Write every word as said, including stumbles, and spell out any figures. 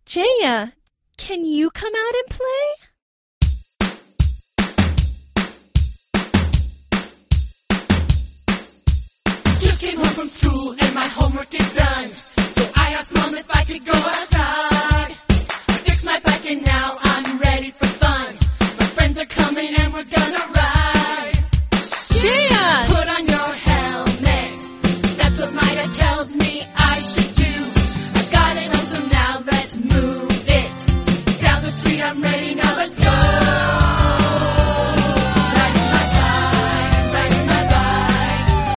Jaya, can you come out and play? Just came home from school and my homework is done. So I asked Mom if I could go outside. I fixed my bike and now I'm ready for fun. My friends are coming and we're gonna ride.